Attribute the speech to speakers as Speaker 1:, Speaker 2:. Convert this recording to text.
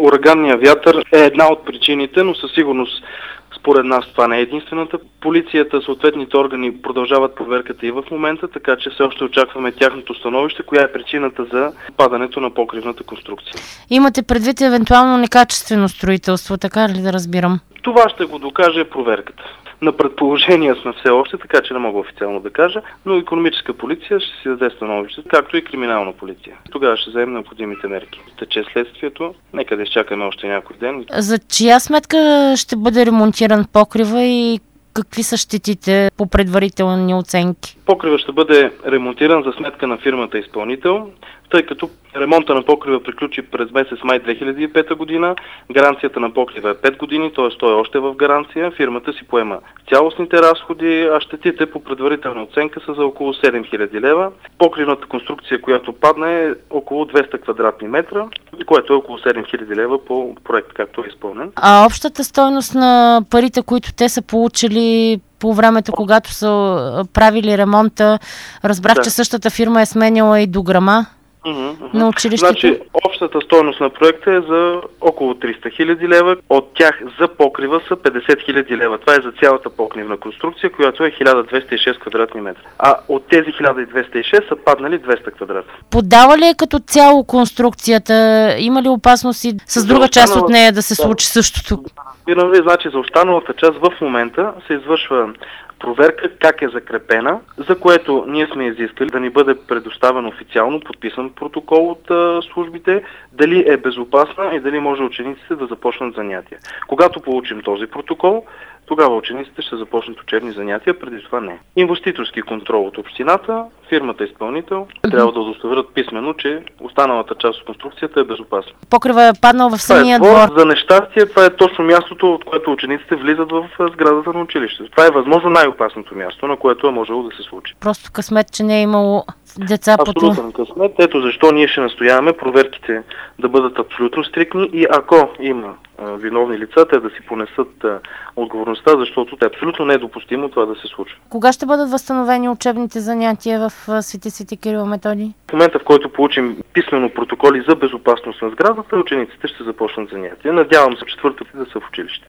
Speaker 1: ураганният вятър е една от причините, но със сигурност според нас това не е единствената. Полицията, съответните органи продължават проверката и в момента, така че все още очакваме тяхното становище, коя е причината за падането на покривната конструкция.
Speaker 2: Имате предвид евентуално некачествено строителство, така ли да разбирам?
Speaker 1: Това ще го докаже проверката. На предположения сме все още, така че не мога официално да кажа, но икономическа полиция ще си даде становище, както и криминална полиция. Тогава ще вземем необходимите мерки. Тече следствието, нека да изчакаме още някой ден.
Speaker 2: За чия сметка ще бъде ремонтиран покрива и какви са щетите по предварителни оценки?
Speaker 1: Покрива ще бъде ремонтиран за сметка на фирмата изпълнител, тъй като ремонта на покрива приключи през месец май 2005 година. Гаранцията на покрива е 5 години, т.е. той е още в гаранция. Фирмата си поема цялостните разходи, а щетите по предварителна оценка са за около 7000 лева. Покривната конструкция, която падна, е около 200 квадратни метра, което е около 7000 лева по проект, както е изпълнен.
Speaker 2: А общата стойност на парите, които те са получили по времето, когато са правили ремонта, разбрах, че същата фирма е сменяла и дограма на училището.
Speaker 1: Значи, общата стойност на проекта е за около 300 000 лева. От тях за покрива са 50 000 лева. Това е за цялата покривна конструкция, която е 1206 квадратни метра. А от тези 1206 са паднали 200 квадрата.
Speaker 2: Подава ли е като цяло конструкцията? Има ли опасност и с друга част от нея да се случи същото?
Speaker 1: Значи за останалата част в момента се извършва проверка как е закрепена, за което ние сме изискали да ни бъде предоставен официално подписан протокол от службите, дали е безопасна и дали може учениците да започнат занятия. Когато получим този протокол, тогава учениците ще започнат учебни занятия, преди това не. Инвеститорски контрол от общината, фирмата изпълнител трябва да удостоверят писмено, че останалата част от конструкцията е безопасна.
Speaker 2: Покрива е паднал в самия двор.
Speaker 1: За нещастие, това е точно мястото, от което учениците влизат в сградата на училището. Това е възможно най-опасното място, на което е можело да се случи.
Speaker 2: Просто късмет, че не е имало деца по това.
Speaker 1: Абсолютен късмет. Ето защо ние ще настояваме проверките да бъдат абсолютно стриктни и ако има виновни лица, те да си понесат отговорността, защото е абсолютно недопустимо това да се случва.
Speaker 2: Кога ще бъдат възстановени учебните занятия в Свети Кирил и Методий?
Speaker 1: В момента, в който получим писмено протоколи за безопасност на сградата, учениците ще започнат занятия. Надявам се четвъртък да са в училище.